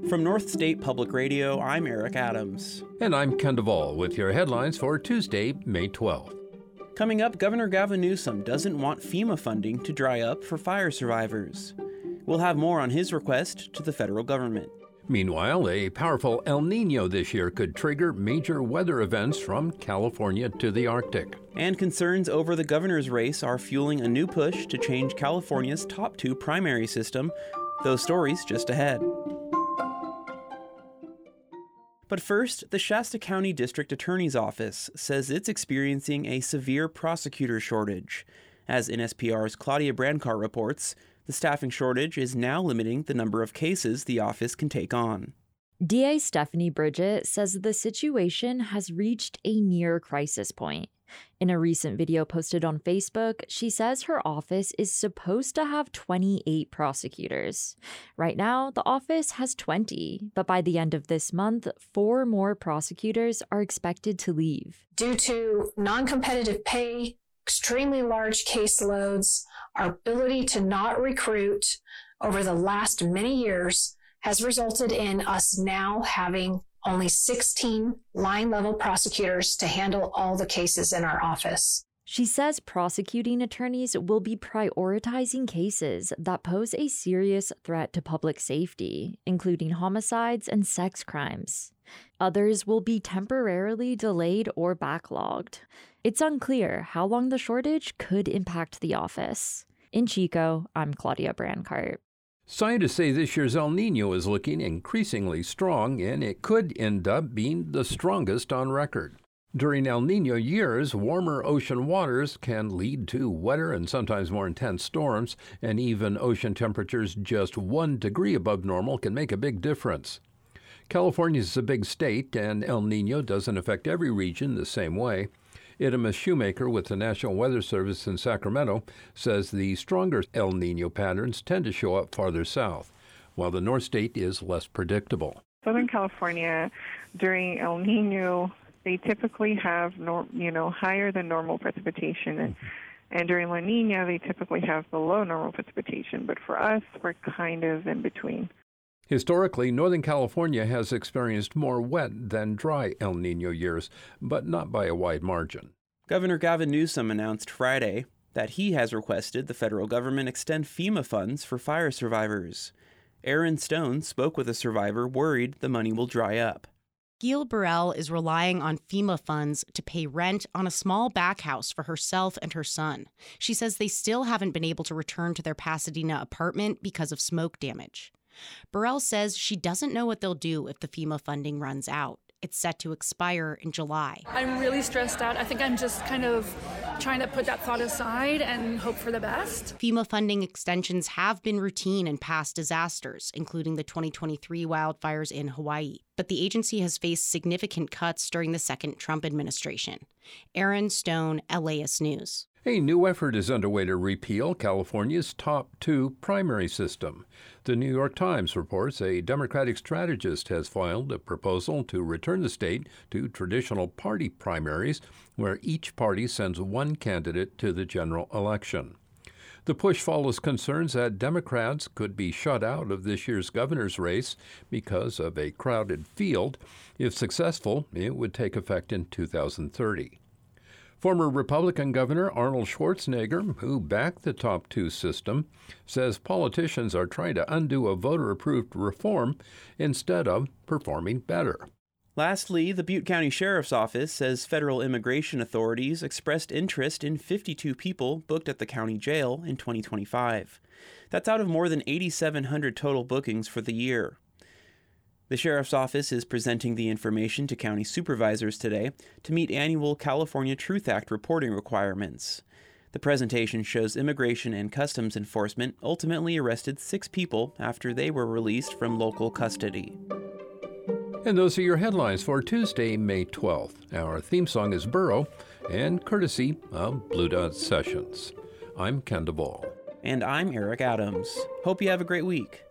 From North State Public Radio, I'm Eric Adams. And I'm Ken Duvall with your headlines for Tuesday, May 12th. Coming up, Governor Gavin Newsom doesn't want FEMA funding to dry up for fire survivors. We'll have more on his request to the federal government. Meanwhile, a powerful El Niño this year could trigger major weather events from California to the Arctic. And concerns over the governor's race are fueling a new push to change California's top 2 primary system. Those stories just ahead. But first, the Shasta County District Attorney's Office says it's experiencing a severe prosecutor shortage. As NSPR's Claudia Brancart reports, the staffing shortage is now limiting the number of cases the office can take on. DA Stephanie Bridget says the situation has reached a near crisis point. In a recent video posted on Facebook, she says her office is supposed to have 28 prosecutors. Right now, the office has 20, but by the end of this month, 4 more prosecutors are expected to leave. Due to non-competitive pay, extremely large caseloads, our ability to not recruit over the last many years has resulted in us now having only 16 line-level prosecutors to handle all the cases in our office. She says prosecuting attorneys will be prioritizing cases that pose a serious threat to public safety, including homicides and sex crimes. Others will be temporarily delayed or backlogged. It's unclear how long the shortage could impact the office. In Chico, I'm Claudia Brancart. Scientists say this year's El Niño is looking increasingly strong, and it could end up being the strongest on record. During El Niño years, warmer ocean waters can lead to wetter and sometimes more intense storms, and even ocean temperatures just 1 degree above normal can make a big difference. California is a big state, and El Niño doesn't affect every region the same way. Idema Shoemaker with the National Weather Service in Sacramento says the stronger El Niño patterns tend to show up farther south, while the North State is less predictable. Southern California, during El Niño, they typically have higher than normal precipitation, and during La Niña, they typically have below normal precipitation. But for us, we're kind of in between. Historically, Northern California has experienced more wet than dry El Niño years, but not by a wide margin. Governor Gavin Newsom announced Friday that he has requested the federal government extend FEMA funds for fire survivors. Aaron Stone spoke with a survivor worried the money will dry up. Gail Burrell is relying on FEMA funds to pay rent on a small back house for herself and her son. She says they still haven't been able to return to their Pasadena apartment because of smoke damage. Burrell says she doesn't know what they'll do if the FEMA funding runs out. It's set to expire in July. I'm really stressed out. I think I'm just kind of trying to put that thought aside and hope for the best. FEMA funding extensions have been routine in past disasters, including the 2023 wildfires in Hawaii. But the agency has faced significant cuts during the second Trump administration. Aaron Stone, LAist News. A new effort is underway to repeal California's top 2 primary system. The New York Times reports a Democratic strategist has filed a proposal to return the state to traditional party primaries, where each party sends 1 candidate to the general election. The push follows concerns that Democrats could be shut out of this year's governor's race because of a crowded field. If successful, it would take effect in 2030. Former Republican Governor Arnold Schwarzenegger, who backed the top 2 system, says politicians are trying to undo a voter-approved reform instead of performing better. Lastly, the Butte County Sheriff's Office says federal immigration authorities expressed interest in 52 people booked at the county jail in 2025. That's out of more than 8,700 total bookings for the year. The Sheriff's Office is presenting the information to county supervisors today to meet annual California Truth Act reporting requirements. The presentation shows Immigration and Customs Enforcement ultimately arrested 6 people after they were released from local custody. And those are your headlines for Tuesday, May 12th. Our theme song is Burrow, and courtesy of Blue Dot Sessions. I'm Ken Duvall. And I'm Eric Adams. Hope you have a great week.